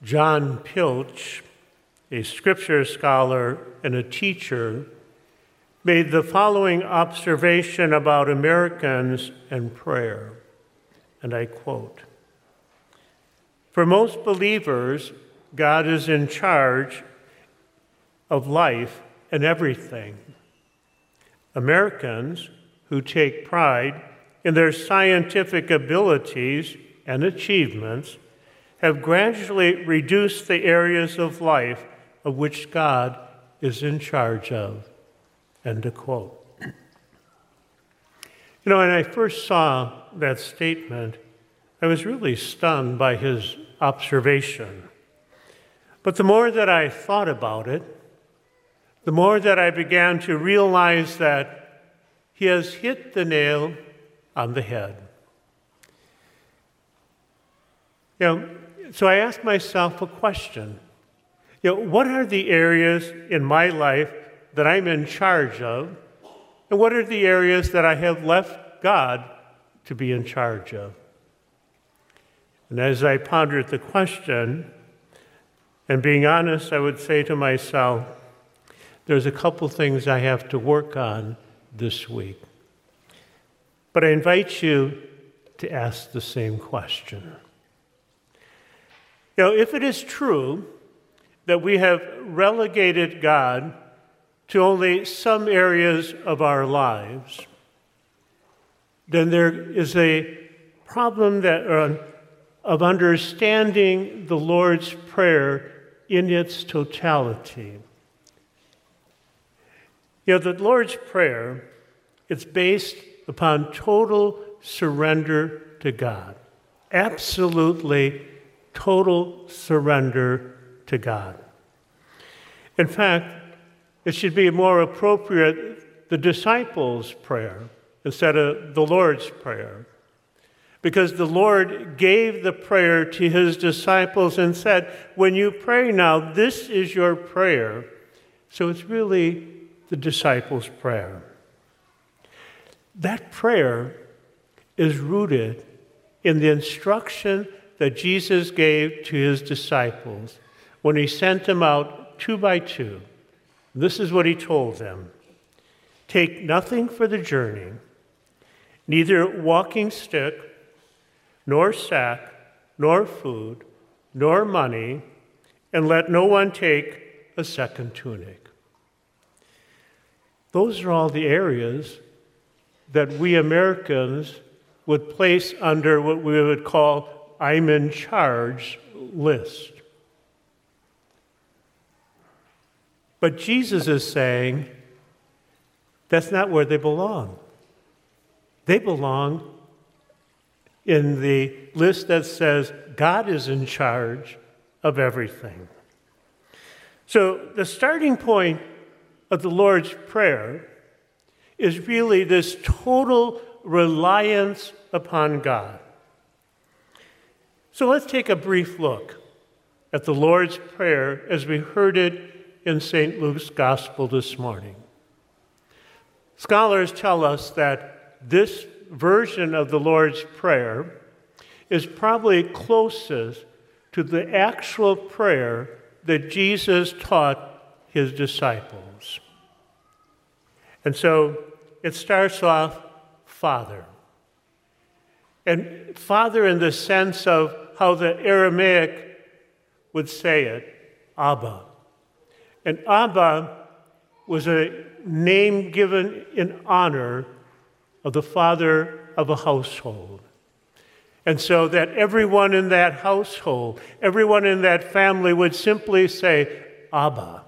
John Pilch, a scripture scholar and a teacher, made the following observation about Americans and prayer, and I quote, "For most believers, God is in charge of life and everything. Americans who take pride in their scientific abilities and achievements have gradually reduced the areas of life of which God is in charge of." End of quote. When I first saw that statement, I was really stunned by his observation. But the more that I thought about it, the more that I began to realize that he has hit the nail on the head. So I asked myself a question. What are the areas in my life that I'm in charge of, and what are the areas that I have left God to be in charge of? And as I pondered the question, and being honest, I would say to myself, there's a couple things I have to work on this week. But I invite you to ask the same question. If it is true that we have relegated God to only some areas of our lives, then there is a problem of understanding the Lord's Prayer in its totality. The Lord's Prayer, it's based upon total surrender to God. Absolutely total surrender to God. In fact, it should be more appropriate, the disciples' prayer instead of the Lord's Prayer. Because the Lord gave the prayer to his disciples and said, when you pray now, this is your prayer. So it's really the disciples' prayer. That prayer is rooted in the instruction that Jesus gave to his disciples when he sent them out 2 by 2. This is what he told them. Take nothing for the journey, neither walking stick, nor sack, nor food, nor money, and let no one take a second tunic. Those are all the areas that we Americans would place under what we would call I'm in charge list. But Jesus is saying that's not where they belong. They belong in the list that says God is in charge of everything. So the starting point of the Lord's Prayer is really this total reliance upon God. So let's take a brief look at the Lord's Prayer as we heard it in St. Luke's Gospel this morning. Scholars tell us that this version of the Lord's Prayer is probably closest to the actual prayer that Jesus taught his disciples. And so it starts off, Father. And Father in the sense of how the Aramaic would say it, Abba. And Abba was a name given in honor of the father of a household. And so that everyone in that household, everyone in that family would simply say, Abba.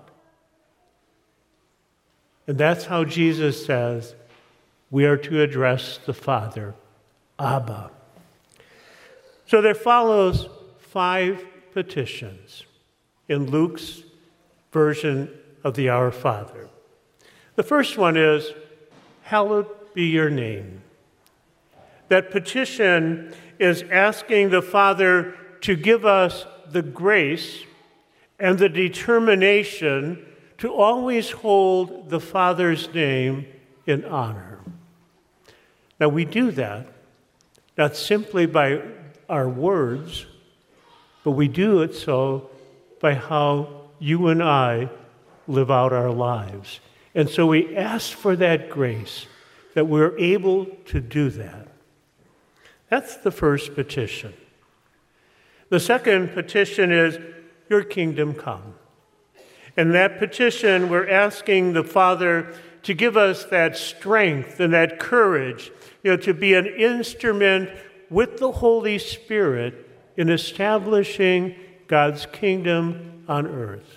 And that's how Jesus says we are to address the Father, Abba. So there follows 5 petitions in Luke's version of the Our Father. The first one is, hallowed be your name. That petition is asking the Father to give us the grace and the determination to always hold the Father's name in honor. Now we do that not simply by our words, but we do it so by how you and I live out our lives. And so we ask for that grace, that we're able to do that. That's the first petition. The second petition is, your kingdom come. And that petition, we're asking the Father to give us that strength and that courage, to be an instrument with the Holy Spirit in establishing God's kingdom on earth.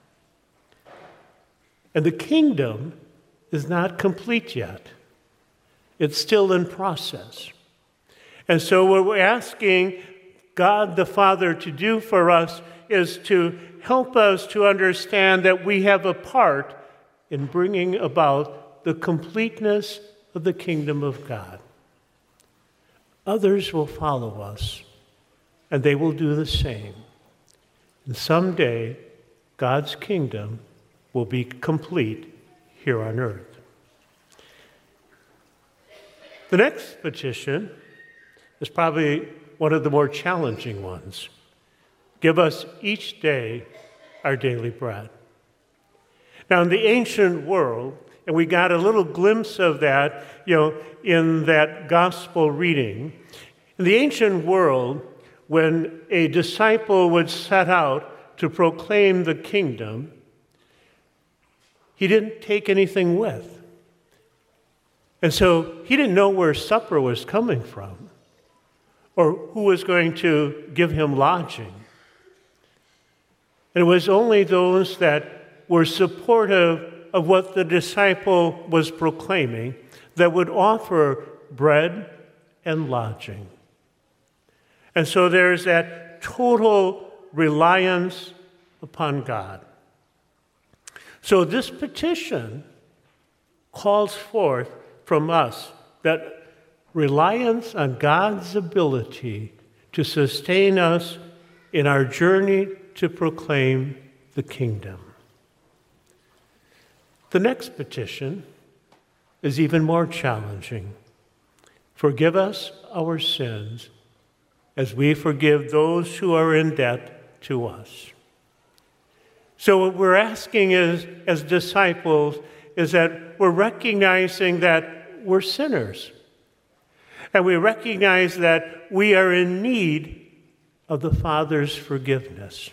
And the kingdom is not complete yet. It's still in process. And so what we're asking God the Father to do for us is to help us to understand that we have a part in bringing about the completeness of the kingdom of God. Others will follow us, and they will do the same. And someday, God's kingdom will be complete here on earth. The next petition is probably one of the more challenging ones. Give us each day our daily bread. Now, in the ancient world, and we got a little glimpse of that, in that gospel reading. In the ancient world, when a disciple would set out to proclaim the kingdom, he didn't take anything with. And so he didn't know where supper was coming from or who was going to give him lodging. And it was only those that were supportive of what the disciple was proclaiming that would offer bread and lodging. And so there's that total reliance upon God. So this petition calls forth from us that reliance on God's ability to sustain us in our journey to proclaim the kingdom. The next petition is even more challenging. Forgive us our sins as we forgive those who are in debt to us. So what we're asking is, as disciples, is that we're recognizing that we're sinners. And we recognize that we are in need of the Father's forgiveness.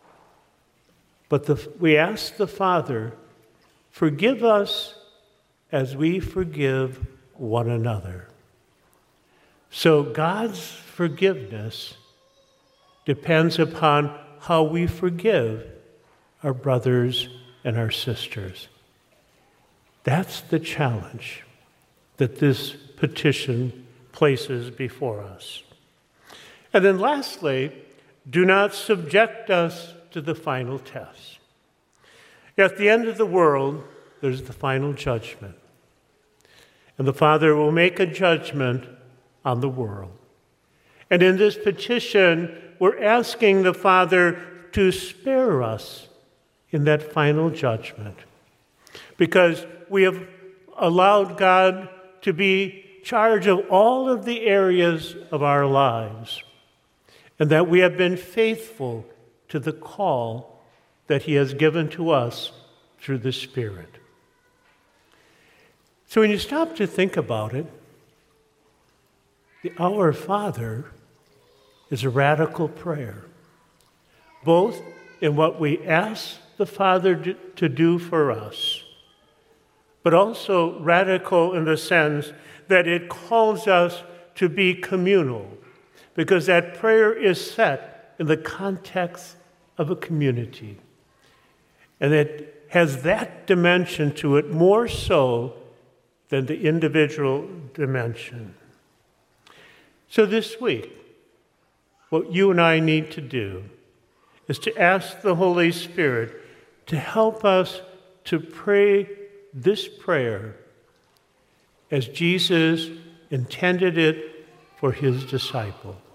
But we ask the Father, forgive us as we forgive one another. So God's forgiveness depends upon how we forgive our brothers and our sisters. That's the challenge that this petition places before us. And then lastly, do not subject us to the final test. At the end of the world, there's the final judgment. And the Father will make a judgment on the world. And in this petition, we're asking the Father to spare us in that final judgment, because we have allowed God to be in charge of all of the areas of our lives, and that we have been faithful to the call that He has given to us through the Spirit. So when you stop to think about it, the Our Father is a radical prayer, both in what we ask the Father to do for us, but also radical in the sense that it calls us to be communal, because that prayer is set in the context of a community. And it has that dimension to it more so than the individual dimension. So this week, what you and I need to do is to ask the Holy Spirit to help us to pray this prayer as Jesus intended it for His disciples.